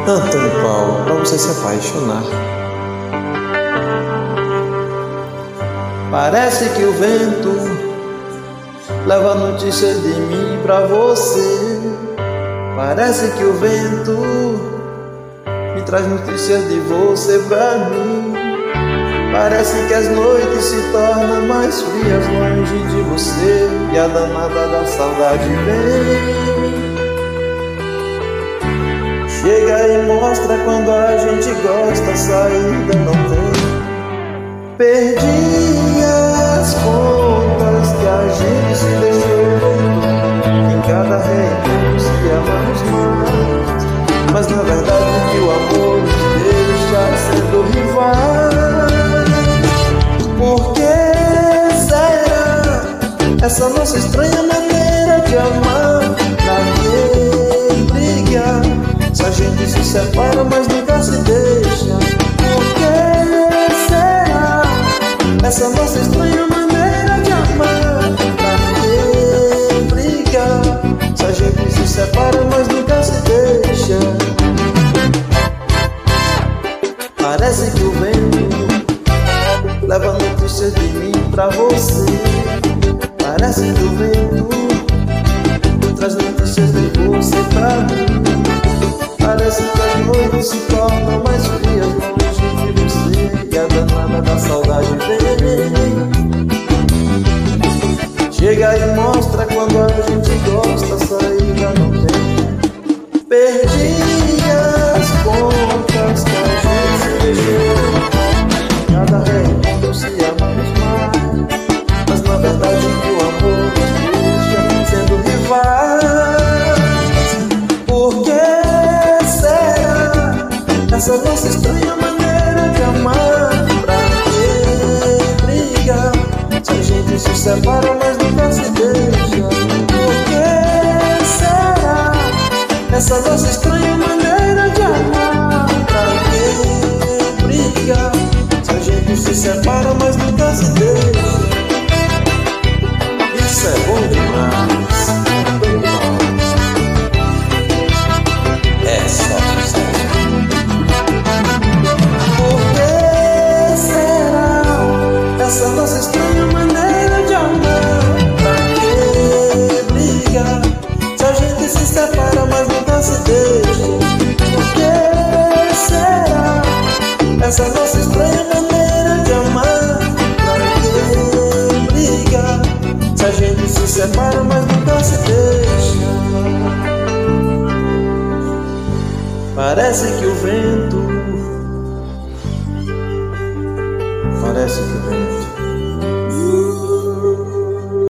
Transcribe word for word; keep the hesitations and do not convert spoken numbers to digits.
Antônio Paulo, pra você se apaixonar. Parece que o vento leva notícia de mim pra você. Parece que o vento me traz notícias de você pra mim. Parece que as noites se tornam mais frias longe de você, e a danada da saudade vem. Chega e mostra quando a gente gosta, a saída não tem. Perdi as contas que a gente se deixou, em cada reencontro se amamos mais. Mas na verdade que o amor nos deixa sendo rivais. Por que será essa nossa estranha maneira de amar? Pra que brigar se a gente se separa mas nunca se deixa? Por que será essa nossa estranha maneira de amar? Pra que brigar se a gente se separa mas nunca se deixa? Parece que o vento leva notícias de mim pra você. Parece que o vento traz notícias de você pra mim. Parece que as noites se tornam mais frias longe de você, e a danada da saudade vem. Chega e mostra quando a gente gosta, a saída não tem. Perdi as contas que a gente se deixou, cada reencontro se amamos mais. Mas na verdade que o amor nos deixa sendo rivais. Por que será essa nossa estranha maneira de amar? Pra que brigar se a gente se separa mas nunca se deixa? Por que será essa nossa estranha maneira de amar? Pra que brigar se a gente se separa mas nunca se deixa? Isso é bom demais, bem demais. É só sucesso. Por que será essa nossa estranha maneira de amar? Pra que brigar se a gente se separa mas nunca se deixa? Por que será essa nossa estranha maneira de amar? Pra que brigar se a gente se separa mas nunca se deixa? Parece que o vento Parece que o vento